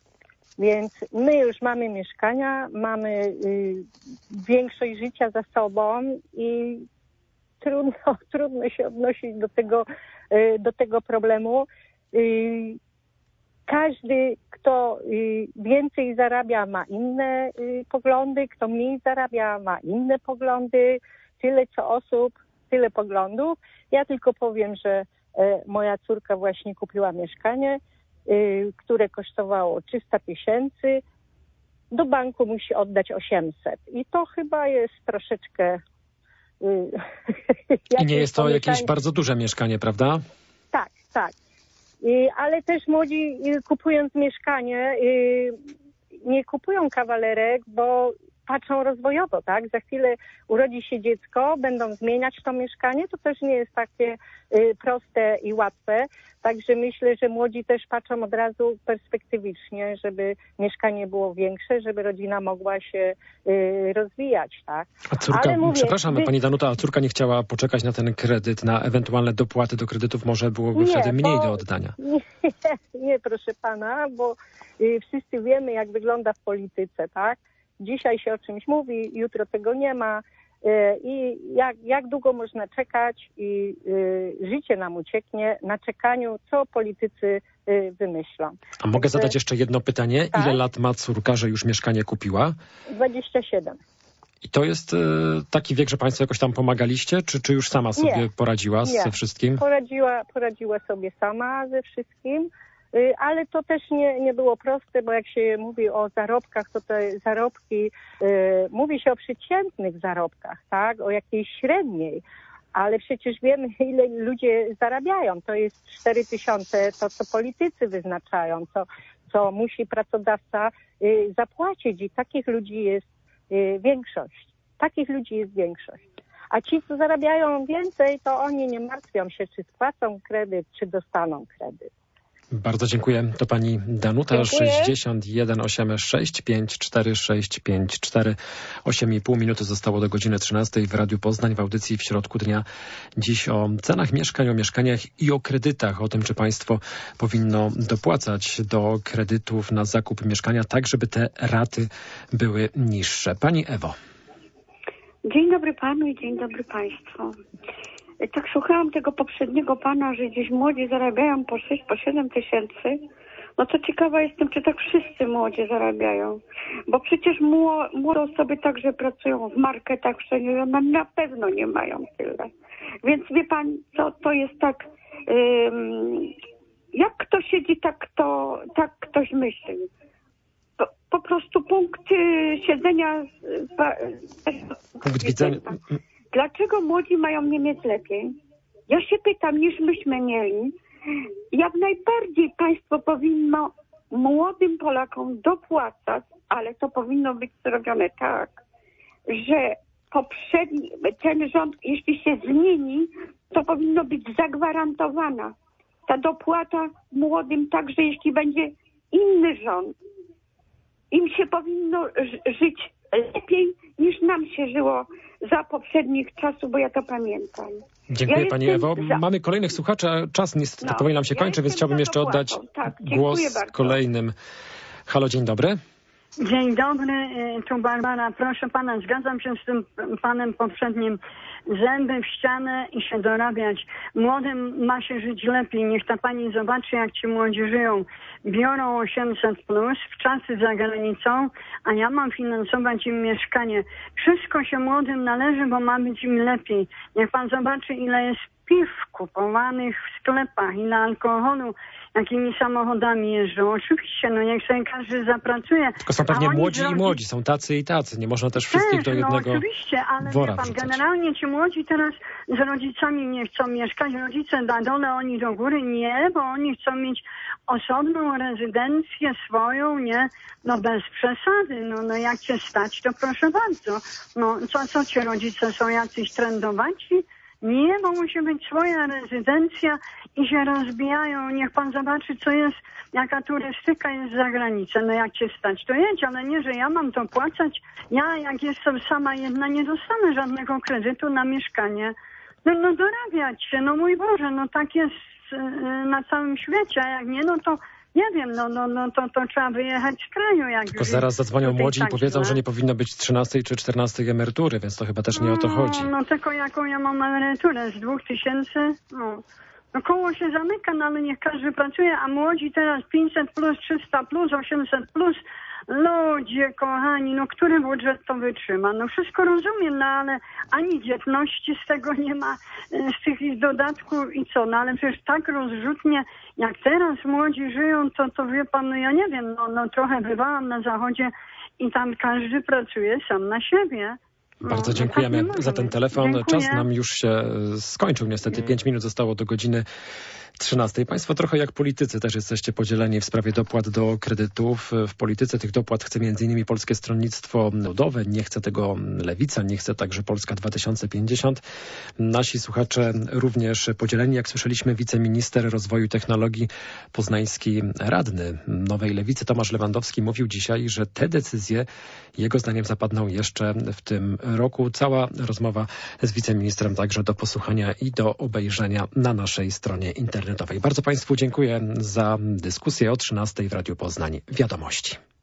S5: Więc my już mamy mieszkania, mamy y, większość życia za sobą i trudno, trudno się odnosić do tego, y, do tego problemu. Y, każdy, kto y, więcej zarabia, ma inne y, poglądy, kto mniej zarabia, ma inne poglądy. Tyle co osób, tyle poglądów. Ja tylko powiem, że y, moja córka właśnie kupiła mieszkanie, które kosztowało trzysta tysięcy, do banku musi oddać osiemset. I to chyba jest troszeczkę...
S2: I nie jest to jakieś bardzo duże mieszkanie, prawda?
S5: Tak, tak. Ale też młodzi, kupując mieszkanie, nie kupują kawalerek, bo patrzą rozwojowo, tak? Za chwilę urodzi się dziecko, będą zmieniać to mieszkanie, to też nie jest takie y, proste i łatwe. Także myślę, że młodzi też patrzą od razu perspektywicznie, żeby mieszkanie było większe, żeby rodzina mogła się y, rozwijać, tak?
S2: A córka,
S5: Ale mówię,
S2: przepraszam,
S5: wy...
S2: pani Danuta, a córka nie chciała poczekać na ten kredyt, na ewentualne dopłaty do kredytów, może byłoby
S5: nie,
S2: wtedy mniej
S5: bo...
S2: do oddania?
S5: Nie, nie, proszę pana, bo y, wszyscy wiemy, jak wygląda w polityce, tak? Dzisiaj się o czymś mówi, jutro tego nie ma i jak, jak długo można czekać i y, życie nam ucieknie na czekaniu, co politycy y, wymyślą.
S2: A mogę
S5: Także,
S2: zadać jeszcze jedno pytanie?
S5: tak?
S2: Ile lat ma córka, że już mieszkanie kupiła?
S5: dwadzieścia siedem.
S2: I to jest y, taki wiek, że państwo jakoś tam pomagaliście, czy, czy już sama sobie
S5: nie,
S2: poradziła
S5: nie.
S2: ze wszystkim?
S5: Poradziła, poradziła sobie sama ze wszystkim. Ale to też nie, nie było proste, bo jak się mówi o zarobkach, to te zarobki, yy, mówi się o przeciętnych zarobkach, tak, o jakiejś średniej, ale przecież wiemy, ile ludzie zarabiają. To jest cztery tysiące, to co politycy wyznaczają, co, co musi pracodawca yy, zapłacić i takich ludzi jest yy, większość. Takich ludzi jest większość. A ci, co zarabiają więcej, to oni nie martwią się, czy spłacą kredyt, czy dostaną kredyt.
S2: Bardzo dziękuję. To pani Danuta.
S5: Dziękuję.
S2: sześćdziesiąt jeden osiemdziesiąt sześć pięćdziesiąt cztery sześć pięć cztery. osiem i pół minuty zostało do godziny trzynastej w Radiu Poznań w audycji w środku dnia. Dziś o cenach mieszkań, o mieszkaniach i o kredytach. O tym, czy państwo powinno dopłacać do kredytów na zakup mieszkania, tak żeby te raty były niższe. Pani Ewo.
S8: Dzień dobry panu i dzień dobry państwu. Tak słuchałam tego poprzedniego pana, że gdzieś młodzi zarabiają po sześć, po siedem tysięcy. No to ciekawa jestem, czy tak wszyscy młodzi zarabiają. Bo przecież młode osoby także pracują w marketach wszędzie, one na pewno nie mają tyle. Więc wie pan, co to jest tak, um, jak kto siedzi, tak, kto, tak ktoś myśli. Po, po prostu punkt y, siedzenia... Y,
S2: punkt widzenia...
S8: Dlaczego młodzi mają nie mieć lepiej? Ja się pytam, niż myśmy mieli. Jak najbardziej państwo powinno młodym Polakom dopłacać, ale to powinno być zrobione tak, że poprzedni, ten rząd, jeśli się zmieni, to powinno być zagwarantowana ta dopłata młodym, także jeśli będzie inny rząd. Im się powinno żyć lepiej, niż nam się żyło za poprzednich czasów, bo ja to pamiętam.
S2: Dziękuję
S8: ja
S2: pani Ewo.
S8: za...
S2: Mamy kolejnych słuchaczy, a czas niestety
S8: no,
S2: powoli nam się
S8: ja
S2: kończy, więc chciałbym jeszcze oddać
S8: tak,
S2: głos
S8: bardzo.
S2: kolejnym. Halo, dzień dobry.
S9: Dzień dobry, tu Barbara. Proszę pana, zgadzam się z tym panem poprzednim. Zęby w ścianę i się dorabiać. Młodym ma się żyć lepiej. Niech ta pani zobaczy, jak ci młodzi żyją. Biorą osiemset plus w czasy za granicą, a ja mam finansować im mieszkanie. Wszystko się młodym należy, bo ma być im lepiej. Niech pan zobaczy, ile jest piw kupowanych w sklepach, ile alkoholu, jakimi samochodami jeżdżą. Oczywiście, no niech sobie każdy zapracuje.
S2: Tylko są pewnie młodzi
S9: drodzy...
S2: i młodzi, są tacy i tacy. Nie można też wszystkich do jednego
S9: no oczywiście, ale
S2: wora
S9: wie pan,
S2: wrzucać.
S9: generalnie ci młodzi teraz z rodzicami nie chcą mieszkać. Rodzice na dole, oni do góry. Nie, bo oni chcą mieć osobną rezydencję swoją, nie? No bez przesady. No, no jak cię stać, to proszę bardzo. No co, co ci rodzice są jacyś trendowaci? Nie, bo musi być swoja rezydencja i się rozbijają. Niech pan zobaczy, co jest, jaka turystyka jest za granicą. No jak cię stać, to jedź, ale nie, że ja mam to płacać. Ja, jak jestem sama jedna, nie dostanę żadnego kredytu na mieszkanie. No, no dorabiać się, no mój Boże, no tak jest yy, na całym świecie, a jak nie, no to nie wiem, no, no, no to, to trzeba wyjechać z kraju. Jak
S2: Tylko zaraz zadzwonią młodzi i powiedzą, że nie powinno być trzynastej czy czternastej emerytury, więc to chyba też nie o to chodzi.
S9: No, no tylko jaką ja mam emeryturę? Z dwóch tysięcy? No. No koło się zamyka, no ale niech każdy pracuje, a młodzi teraz pięćset plus, trzysta plus, osiemset plus. Ludzie kochani, no który budżet to wytrzyma? No wszystko rozumiem, no ale ani dzietności z tego nie ma, z tych dodatków i co? No ale przecież tak rozrzutnie, jak teraz młodzi żyją, to, to wie pan, no ja nie wiem, no, no trochę bywałam na zachodzie i tam każdy pracuje sam na siebie.
S2: Bardzo dziękujemy za ten telefon.
S9: Dziękuję.
S2: Czas nam już się skończył niestety. Pięć minut zostało do godziny trzynastej. Państwo trochę jak politycy też jesteście podzieleni w sprawie dopłat do kredytów. W polityce tych dopłat chce między innymi Polskie Stronnictwo Ludowe. Nie chce tego Lewica, nie chce także Polska dwa tysiące pięćdziesiąt. Nasi słuchacze również podzieleni. Jak słyszeliśmy, wiceminister rozwoju i technologii, poznański radny Nowej Lewicy Tomasz Lewandowski mówił dzisiaj, że te decyzje jego zdaniem zapadną jeszcze w tym roku. Cała rozmowa z wiceministrem także do posłuchania i do obejrzenia na naszej stronie internetowej. Bardzo Państwu dziękuję za dyskusję o trzynastej w Radiu Poznań. Wiadomości.